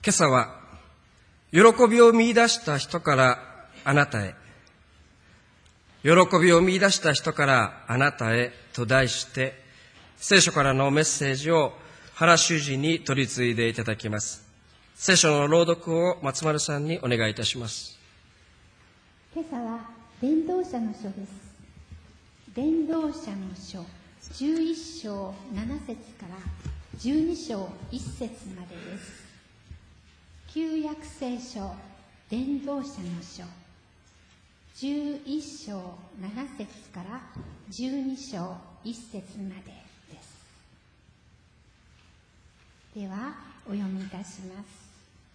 今朝は、喜びを見出した人からあなたへ、喜びを見出した人からあなたへと題して、聖書からのメッセージを原修司に取り次いでいただきます。聖書の朗読を松丸さんにお願いいたします。 今朝は伝道者の書です。伝道者の書11章7節から12章1節までです。旧約聖書伝道者の書11章7節から12章1節までです。ではお読みいたします。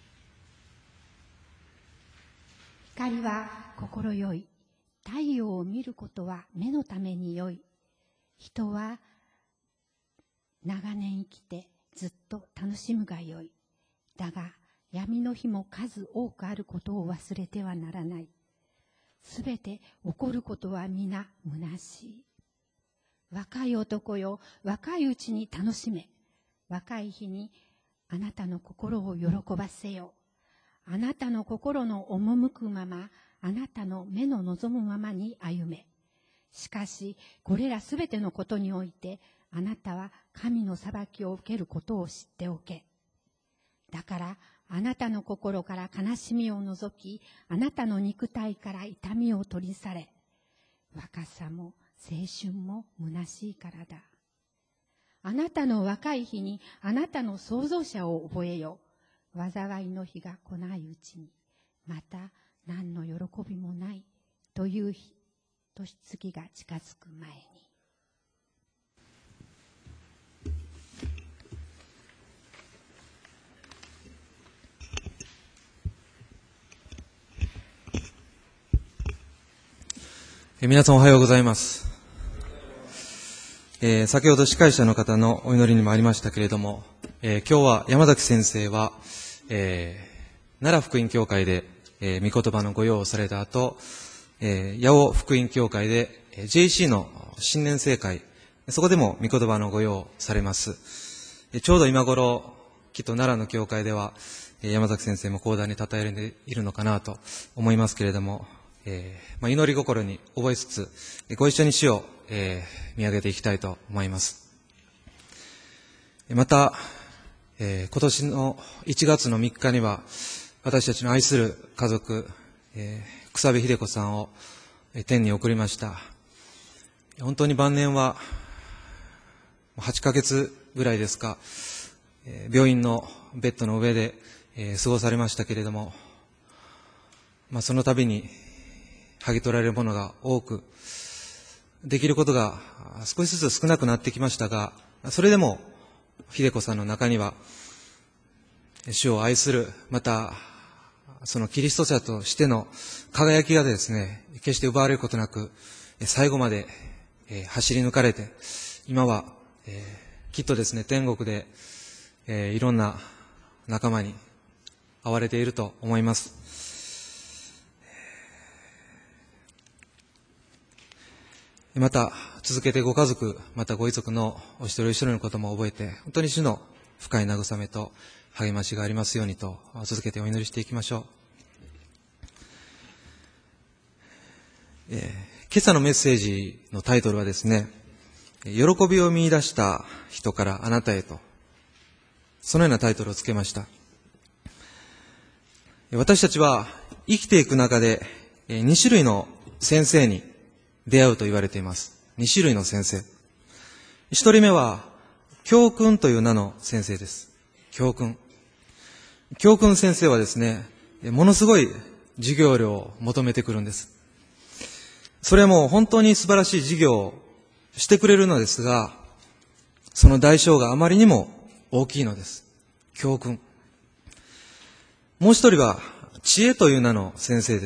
光は心よい。太陽を見ることは目のためによい。人は長年生きてずっと楽しむがよい。だが闇の日も数多くあることを忘れてはならない。すべて起こることは皆虚しい。若い男よ、若いうちに楽しめ。若い日にあなたの心を喜ばせよ。あなたの心の赴くまま、あなたの目の望むままに歩め。しかし、これらすべてのことにおいて、あなたは神の裁きを受けることを知っておけ。だから、あなたの心から悲しみを除き、あなたの肉体から痛みを取り去れ。若さも青春も虚しいからだ。あなたの若い日にあなたの創造者を覚えよ。災いの日が来ないうちに、また何の喜びもないという日、年月が近づく前に。 皆さんおはようございます。先ほど司会者の方のお祈りにもありましたけれども、今日は山崎先生は、奈良福音教会で、御言葉の御用をされた後、八尾福音教会で JC の新年聖会、そこでも御言葉の御用をされます。ちょうど今頃、きっと奈良の教会では、山崎先生も講談に称えられているのかなと思いますけれども、祈り心に覚えつつ、ご一緒に主を、見上げていきたいと思います。また、今年の1月の3日には、私たちの愛する家族、草部秀子さんを天に送りました。本当に晩年は、8ヶ月ぐらいですか、病院のベッドの上で、過ごされましたけれども、その度に、剥ぎ取られるものが多く、できることが少しずつ少なくなってきましたが、それでも、秀子さんの中には、主を愛する、また、そのキリスト者としての輝きがですね、決して奪われることなく、最後まで走り抜かれて、今は、きっとですね、天国で、いろんな仲間に会われていると思います。また、続けてご家族、またご遺族のお一人一人のことも覚えて、本当に主の深い慰めと励ましがありますようにと、続けてお祈りしていきましょう。今朝のメッセージのタイトルはですね、喜びを見出した人からあなたへと、そのようなタイトルをつけました。私たちは生きていく中で2種類の先生に出会うと言われています。2種類の先生。1人目は教訓という名の先生です。教訓。教訓先生はですね、ものすごい授業料を求めてくるんです。それも本当に素晴らしい授業をしてくれるのですが、その代償があまりにも大きいのです。教訓。もう一人は知恵という名の先生です。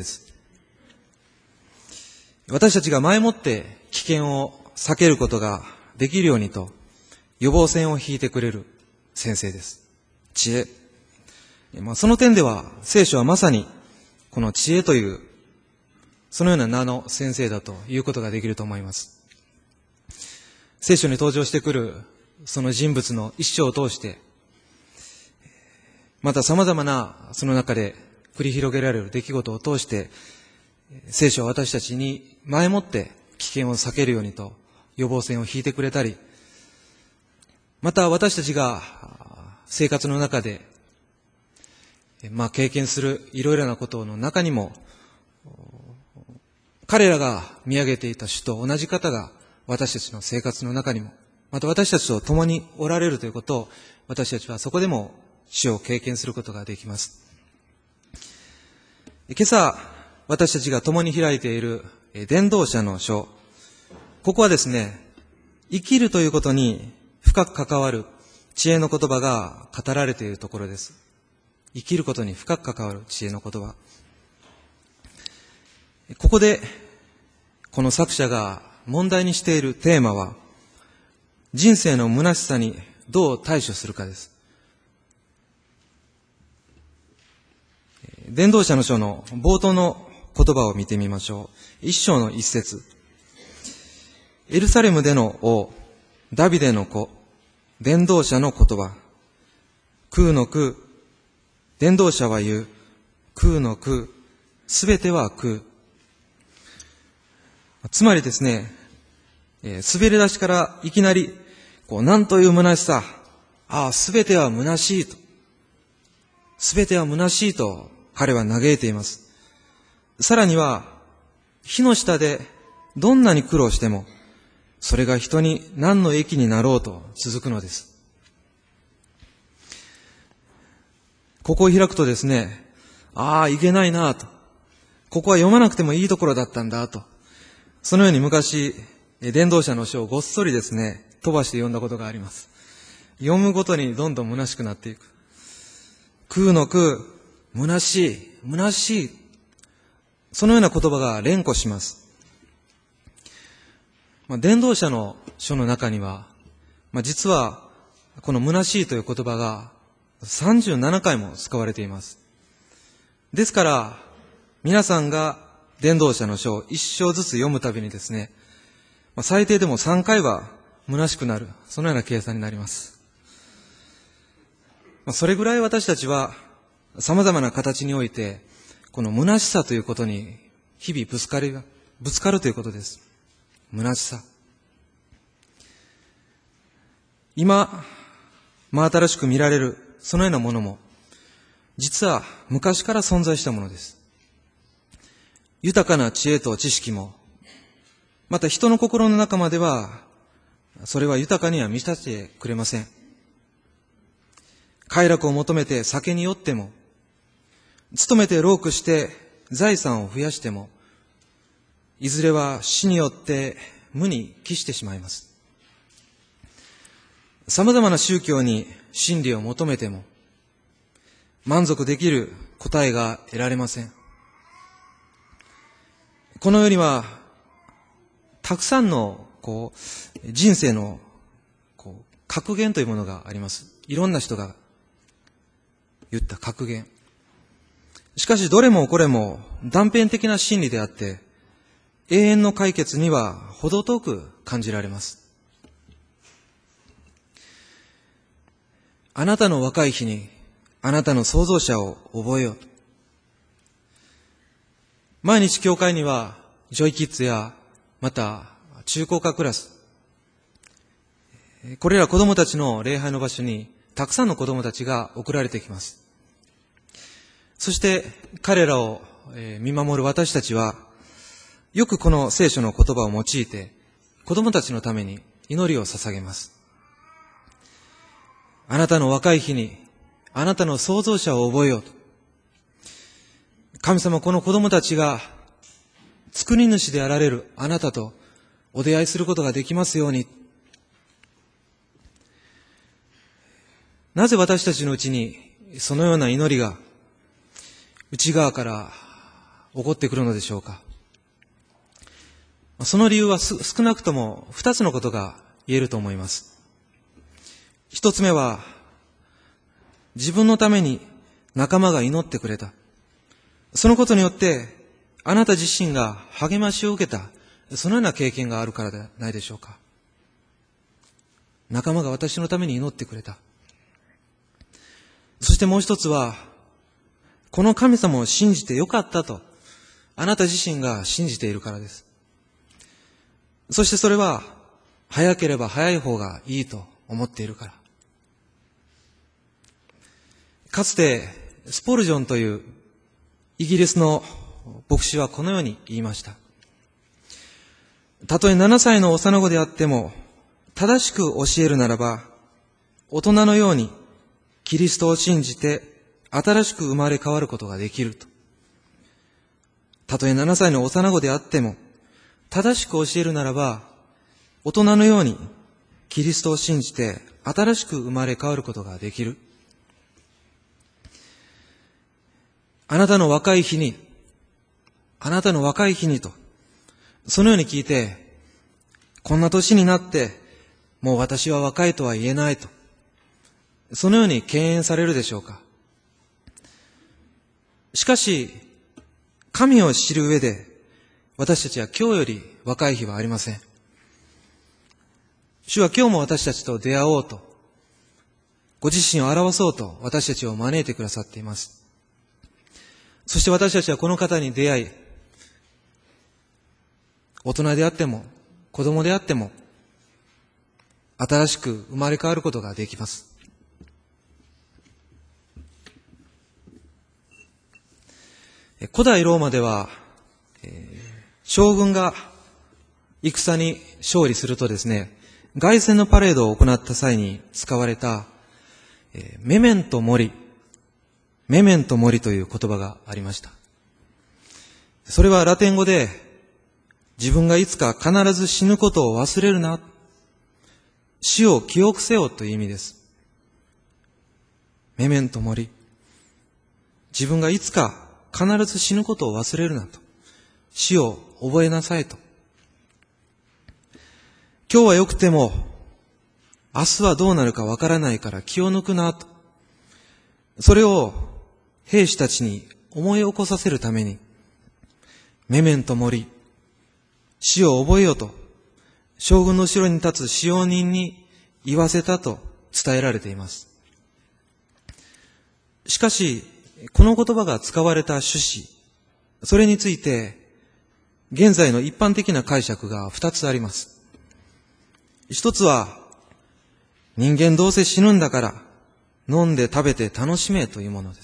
私たちが前もって危険を避けることができるようにと予防線を引いてくれる先生です。知恵。その点では聖書はまさにこの知恵というそのような名の先生だということができると思います。聖書に登場してくるその人物の一生を通してまた様々なその中で繰り広げられる出来事を通して、聖書は私たちに前もって危険を避けるようにと予防線を引いてくれたり、また私たちが生活の中で経験するいろいろなことの中にも、彼らが見上げていた主と同じ方が私たちの生活の中にも、また私たちと共におられるということを、私たちはそこでも主を経験することができます。今朝、私たちが共に開いている伝道者の書、ここはですね、生きるということに深く関わる知恵の言葉が語られているところです。生きることに深く関わる知恵の言葉。ここで、この作者が問題にしているテーマは、人生の虚しさにどう対処するかです。伝道者の書の冒頭の言葉を見てみましょう。一章の一節。エルサレムでの王、ダビデの子、伝道者の言葉。空の空、伝道者は言う。空の空、すべては空。つまりですね、滑り出しからいきなり、なんという虚しさ。すべては虚しいと。すべては虚しいと彼は嘆いています。さらには、火の下でどんなに苦労しても、それが人に何の益になろうと続くのです。ここを開くとですね、いけないなと。ここは読まなくてもいいところだったんだと。そのように昔、伝道者の書をごっそりですね、飛ばして読んだことがあります。読むごとにどんどん虚しくなっていく。空の空、虚しい、虚しい。そのような言葉が連呼します。伝道者の書の中には、実はこの虚しいという言葉が37回も使われています。ですから、皆さんが伝道者の書を1章ずつ読むたびにですね、最低でも3回は虚しくなる、そのような計算になります。それぐらい私たちは様々な形において、この虚しさということに日々ぶつかるということです。虚しさ。今、真新しく見られるそのようなものも、実は昔から存在したものです。豊かな知恵と知識も、また人の心の中までは、それは豊かには満たしてくれません。快楽を求めて酒に酔っても、勤めて労苦して財産を増やしても、いずれは死によって無に帰してしまいます。様々な宗教に真理を求めても、満足できる答えが得られません。この世には、たくさんの人生の格言というものがあります。いろんな人が言った格言。しかしどれもこれも断片的な真理であって、永遠の解決には程遠く感じられます。あなたの若い日にあなたの創造者を覚えようと。毎日教会にはジョイキッズやまた中高科クラス、これら子供たちの礼拝の場所にたくさんの子供たちが送られてきます。そして彼らを見守る私たちは、よくこの聖書の言葉を用いて子供たちのために祈りを捧げます。あなたの若い日にあなたの創造者を覚えようと。神様、この子供たちが作り主であられるあなたとお出会いすることができますように。なぜ私たちのうちにそのような祈りが内側から起こってくるのでしょうか。その理由は少なくとも2つのことが言えると思います。1つ目は、自分のために仲間が祈ってくれた。そのことによってあなた自身が励ましを受けた、そのような経験があるからではないでしょうか。仲間が私のために祈ってくれた。 そしてもう一つは、この神様を信じてよかったと、あなた自身が信じているからです。そしてそれは、早ければ早い方がいいと思っているから。かつて、スポルジョンというイギリスの牧師はこのように言いました。たとえ7歳の幼子であっても、正しく教えるならば、大人のようにキリストを信じて新しく生まれ変わることができると。たとえ7歳の幼子であっても、正しく教えるならば、大人のようにキリストを信じて新しく生まれ変わることができる。あなたの若い日にと、そのように聞いて、こんな年になって、もう私は若いとは言えないと、そのように敬遠されるでしょうか。しかし、神を知る上で、私たちは今日より若い日はありません。主は今日も私たちと出会おうと、ご自身を表そうと私たちを招いてくださっています。そして私たちはこの方に出会い、大人であっても子供であっても新しく生まれ変わることができます。古代ローマでは、将軍が戦に勝利するとですね、凱旋のパレードを行った際に使われた、メメントモリという言葉がありました。それはラテン語で、自分がいつか必ず死ぬことを忘れるな、死を記憶せよという意味です。メメントモリ。自分がいつか必ず死ぬことを忘れるなと。死を覚えなさいと。今日は良くても、明日はどうなるかわからないから気を抜くなと。それを兵士たちに思い起こさせるために、メメントモリ、死を覚えよと、将軍の後ろに立つ使用人に言わせたと伝えられています。しかし、この言葉が使われた趣旨、それについて、現在の一般的な解釈が2つあります。一つは、人間どうせ死ぬんだから、飲んで食べて楽しめというものです。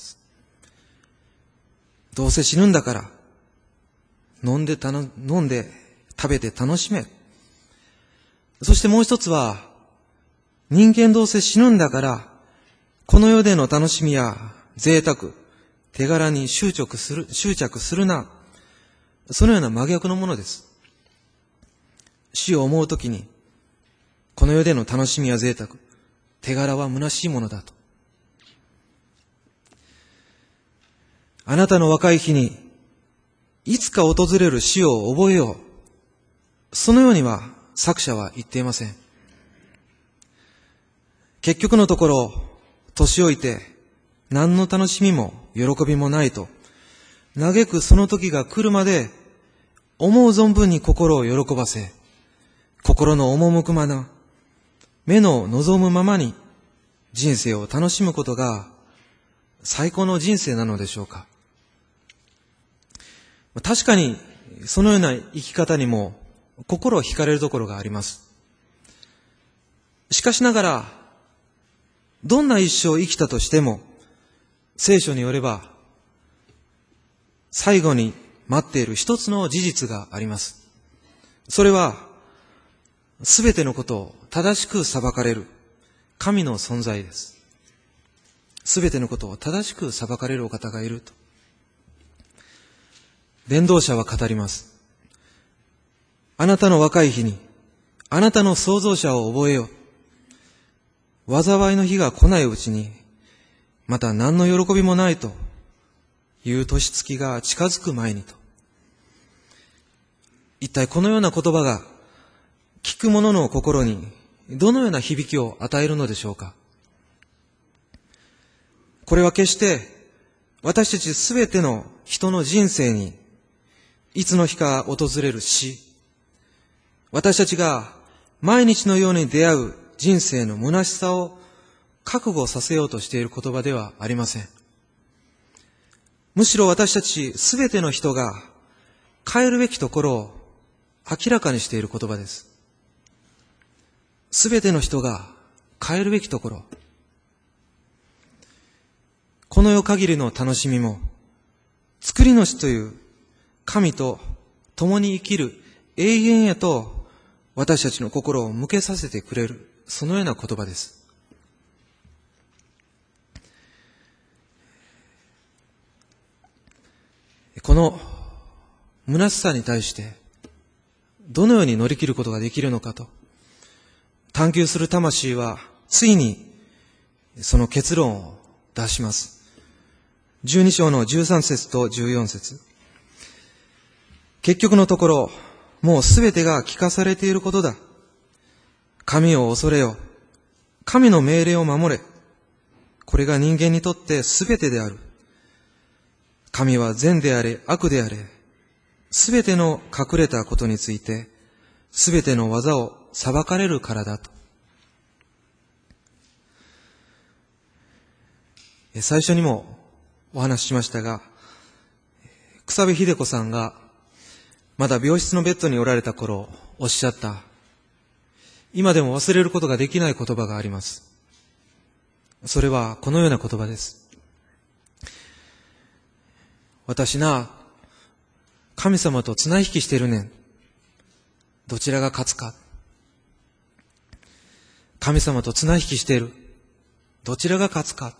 どうせ死ぬんだから、飲んで食べて楽しめ。そしてもう一つは、人間どうせ死ぬんだから、この世での楽しみや贅沢、手柄に執着するな。そのような真逆のものです。死を思うときに、この世での楽しみや贅沢、手柄は虚しいものだと。あなたの若い日に、いつか訪れる死を覚えよう。そのようには作者は言っていません。結局のところ、年老いて何の楽しみも喜びもないと、嘆くその時が来るまで、思う存分に心を喜ばせ、心の赴くまま、目の望むままに人生を楽しむことが最高の人生なのでしょうか。確かにそのような生き方にも心を惹かれるところがあります。しかしながら、どんな一生を生きたとしても、聖書によれば、最後に待っている一つの事実があります。それは、すべてのことを正しく裁かれる神の存在です。すべてのことを正しく裁かれるお方がいると。伝道者は語ります。あなたの若い日に、あなたの創造者を覚えよう。災いの日が来ないうちに、また何の喜びもないという年月が近づく前にと。一体このような言葉が聞く者の心にどのような響きを与えるのでしょうか。これは決して私たちすべての人の人生にいつの日か訪れる死、私たちが毎日のように出会う人生の虚しさを覚悟させようとしている言葉ではありません。むしろ私たちすべての人が変えるべきところを明らかにしている言葉です。すべての人が変えるべきところ。この世限りの楽しみも、作り主という神と共に生きる永遠へと私たちの心を向けさせてくれる、そのような言葉です。この虚しさに対してどのように乗り切ることができるのかと探求する魂はついにその結論を出します。12章の13節と14節。結局のところ、もうすべてが聞かされていることだ。神を恐れよ。神の命令を守れ。これが人間にとってすべてである。神は善であれ、悪であれ、すべての隠れたことについて、すべての技を裁かれるからだと。最初にもお話ししましたが、草部秀子さんがまだ病室のベッドにおられた頃おっしゃった、今でも忘れることができない言葉があります。それはこのような言葉です。私な、神様と綱引きしてるねん。どちらが勝つか。神様と綱引きしている。どちらが勝つか。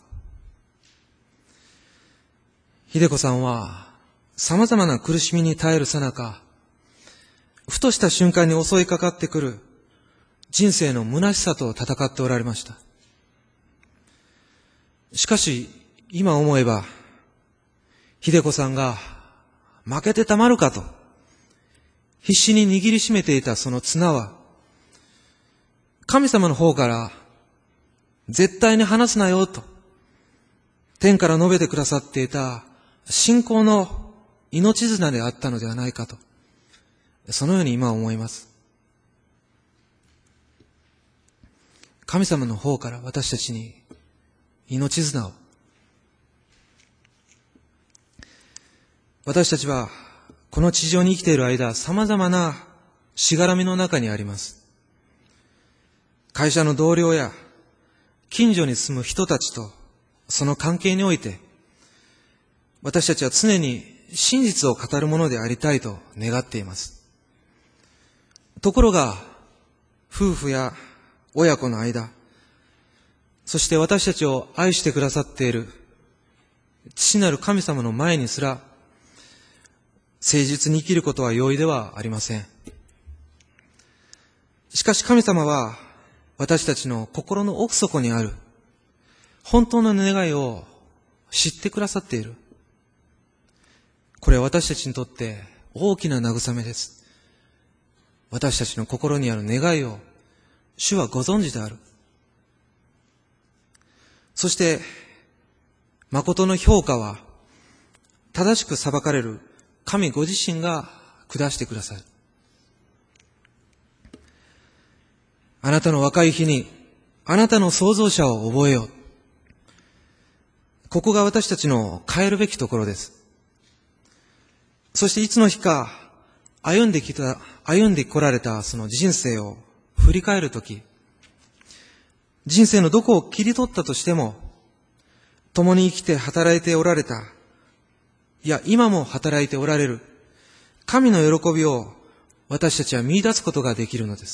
秀子さんは様々な苦しみに耐えるさなか、ふとした瞬間に襲いかかってくる人生の虚しさと戦っておられました。しかし今思えば、秀子さんが負けてたまるかと必死に握りしめていたその綱は、神様の方から絶対に離すなよと天から述べてくださっていた信仰の命綱であったのではないかと、そのように今思います。神様の方から私たちに命綱を。私たちはこの地上に生きている間、様々なしがらみの中にあります。会社の同僚や近所に住む人たちとその関係において、私たちは常に真実を語るものでありたいと願っています。ところが、夫婦や親子の間、そして私たちを愛してくださっている父なる神様の前にすら、誠実に生きることは容易ではありません。しかし神様は私たちの心の奥底にある本当の願いを知ってくださっている。これは私たちにとって大きな慰めです。私たちの心にある願いを主はご存知である。そして誠の評価は正しく裁かれる神ご自身が下してくださる。あなたの若い日にあなたの創造者を覚えよう。ここが私たちの変えるべきところです。そしていつの日か歩んでこられたその人生を振り返るとき、人生のどこを切り取ったとしても、共に生きて働いておられた、いや今も働いておられる神の喜びを私たちは見出すことができるのです。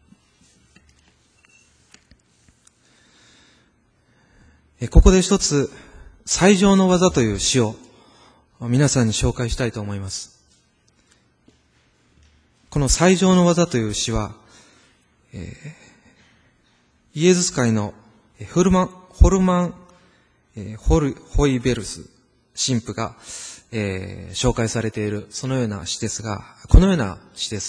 ここで一つ、最上の技という詩を皆さんに紹介したいと思います。この最上の技という詩は、イエズス会のホルマン・ホイベルス神父が、紹介されているそのような詩ですが、このような詩です。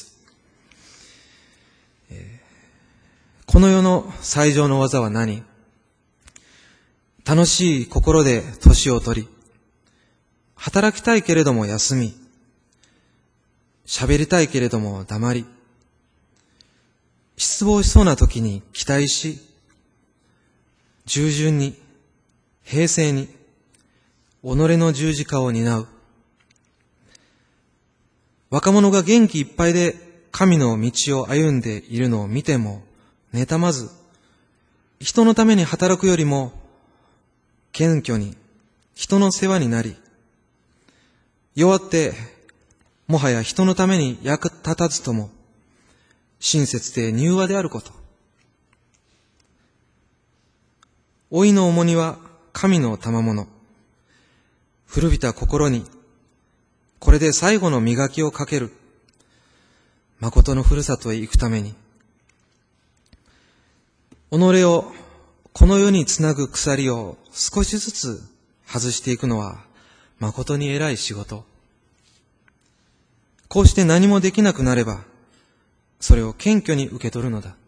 この世の最上の技は何？楽しい心で年を取り、働きたいけれども休み、喋りたいけれども黙り、失望しそうな時に期待し、 従順に、平静に、己の十字架を担う。若者が元気いっぱいで神の道を歩んでいるのを見ても妬まず、人のために働くよりも謙虚に人の世話になり、弱ってもはや人のために役立たずとも親切で柔和であること。老いの重荷は神の賜物。古びた心にこれで最後の磨きをかける。誠のふるさとへ行くために。己をこの世につなぐ鎖を少しずつ外していくのは誠に偉い仕事。こうして何もできなくなれば、それを謙虚に受け取るのだ。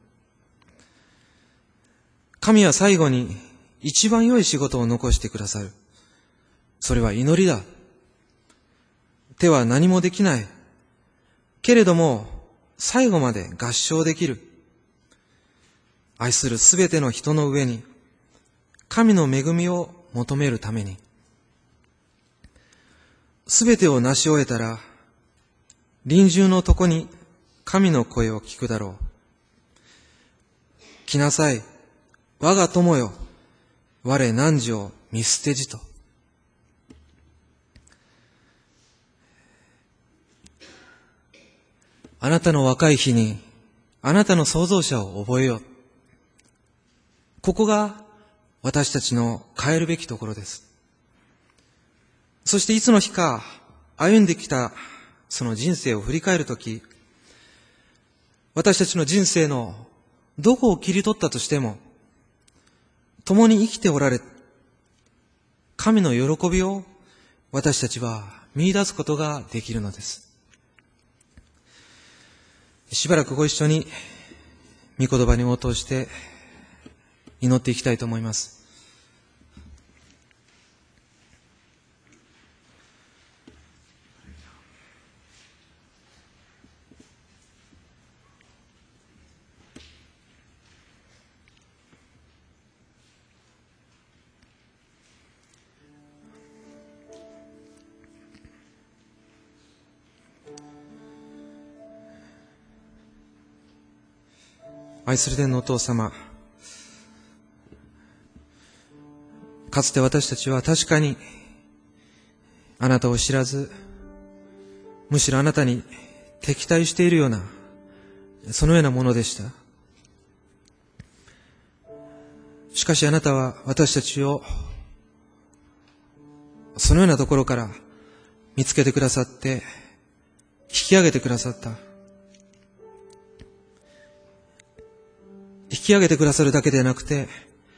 神は最後に一番良い仕事を残してくださる。それは祈りだ。手は何もできない。けれども、最後まで合唱できる。愛するすべての人の上に、神の恵みを求めるために。すべてを成し終えたら、臨終のとこに神の声を聞くだろう。来なさい、我が友よ、我汝を見捨てじと。あなたの若い日に、あなたの創造者を覚えよう。ここが私たちの変えるべきところです。そしていつの日か歩んできたその人生を振り返るとき、私たちの人生のどこを切り取ったとしても、共に生きておられ、神の喜びを私たちは見出すことができるのです。しばらくご一緒に御言葉に応答して祈っていきたいと思います。愛する天のお父様、かつて私たちは確かにあなたを知らず、むしろあなたに敵対しているような、そのようなものでした。しかしあなたは私たちをそのようなところから見つけてくださって、引き上げてくださった。引き上げてくださるだけでなくて、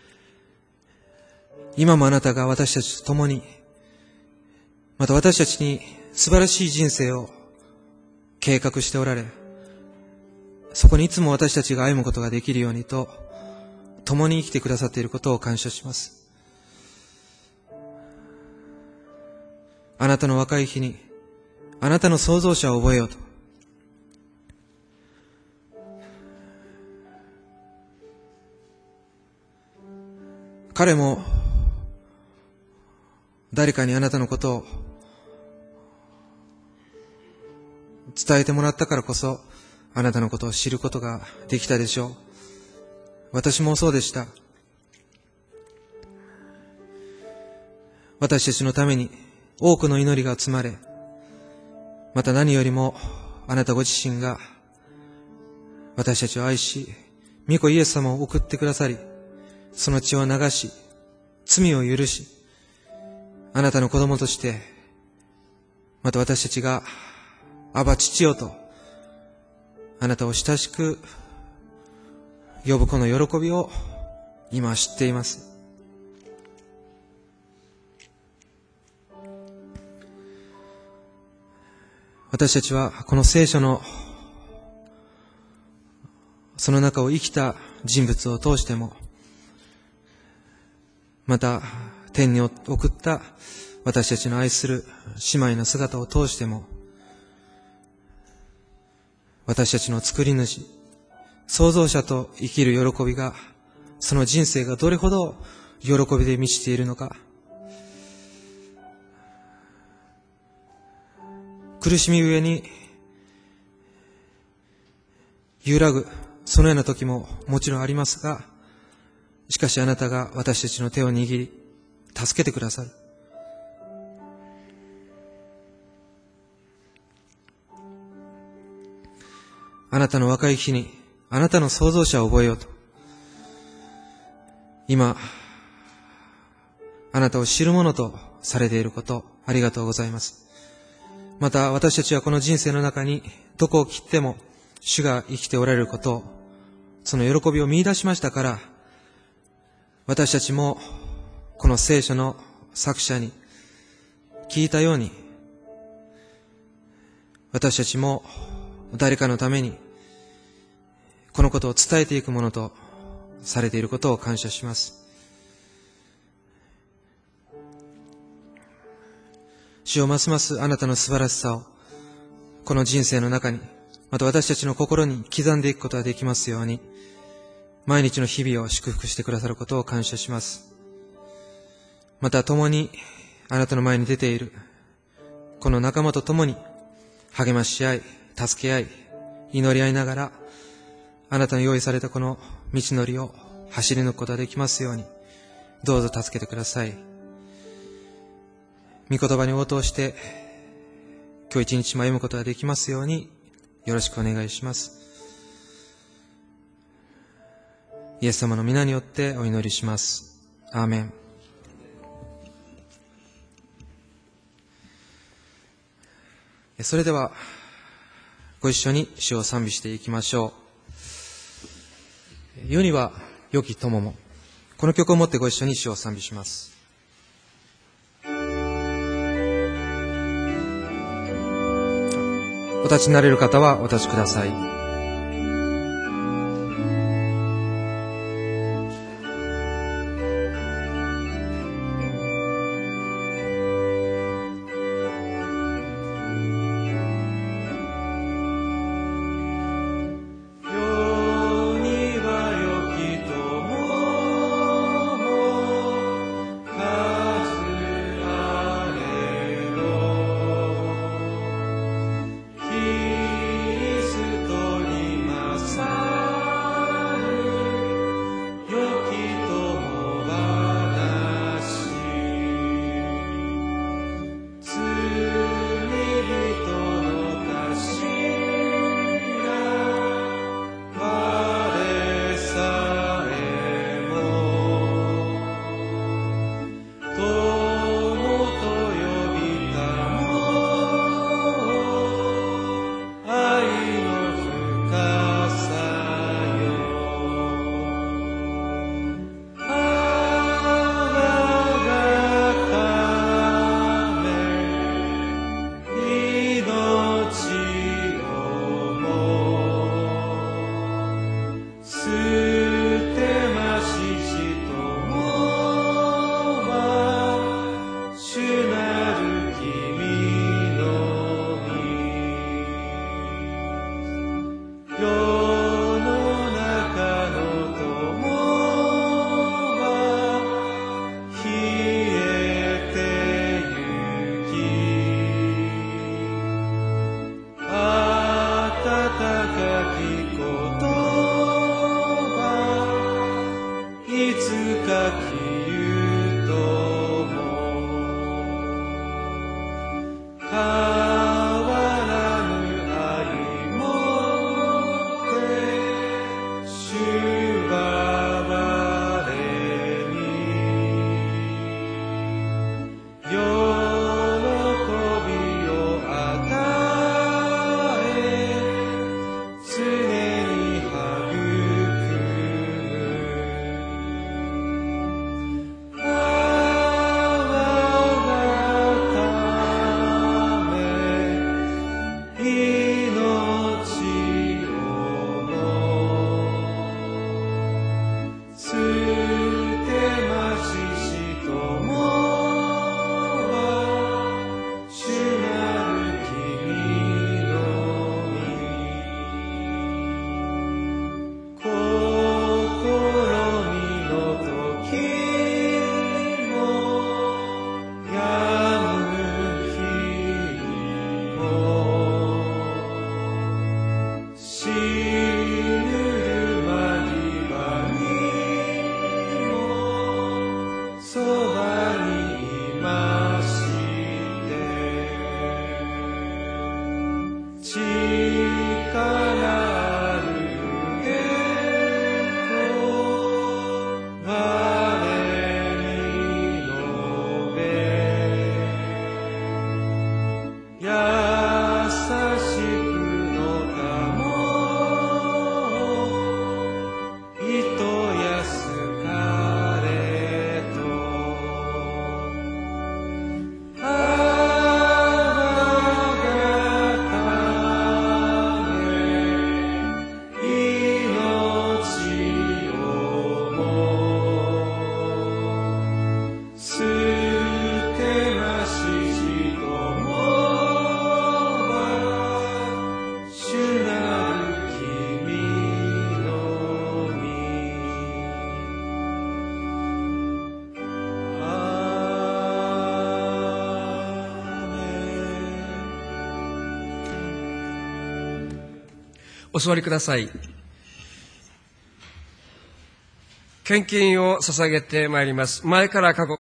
今もあなたが私たちと共に、また私たちに素晴らしい人生を計画しておられ、そこにいつも私たちが歩むことができるようにと、共に生きてくださっていることを感謝します。あなたの若い日に、あなたの創造者を覚えようと。彼も誰かにあなたのことを伝えてもらったからこそ、あなたのことを知ることができたでしょう。私もそうでした。私たちのために多くの祈りが積まれ、また何よりもあなたご自身が私たちを愛し、御子イエス様を送ってくださり、その血を流し、罪を許し、あなたの子供として、また私たちが、アバ父よと、あなたを親しく呼ぶこの喜びを今知っています。私たちはこの聖書のその中を生きた人物を通しても、また天に送った私たちの愛する姉妹の姿を通しても、私たちの作り主、創造者と生きる喜びがその人生がどれほど喜びで満ちているのか。苦しみゆえに揺らぐ、そのような時ももちろんありますが、しかしあなたが私たちの手を握り、助けてくださる。あなたの若い日に、あなたの創造者を覚えようと。今、あなたを知るものとされていること、ありがとうございます。また私たちはこの人生の中に、どこを切っても主が生きておられることを、その喜びを見出しましたから、私たちもこの聖書の作者に聞いたように、私たちも誰かのためにこのことを伝えていくものとされていることを感謝します。主よ、ますますあなたの素晴らしさをこの人生の中に、また私たちの心に刻んでいくことができますように、毎日の日々を祝福してくださることを感謝します。また共にあなたの前に出ているこの仲間と共に励まし合い、助け合い、祈り合いながら、あなたの用意されたこの道のりを走り抜くことができますように、どうぞ助けてください。御言葉に応答して、今日一日も歩むことができますように、よろしくお願いします。イエス様の皆によってお祈りします。アーメン。それでは、ご一緒に主を賛美していきましょう。世には良き友も。この曲をもってご一緒に主を賛美します。お立ちになれる方はお立ちください。 常すてなし人もは主なる君のみ。アーメン。 お座りください。献金を捧げてまいります。前から過去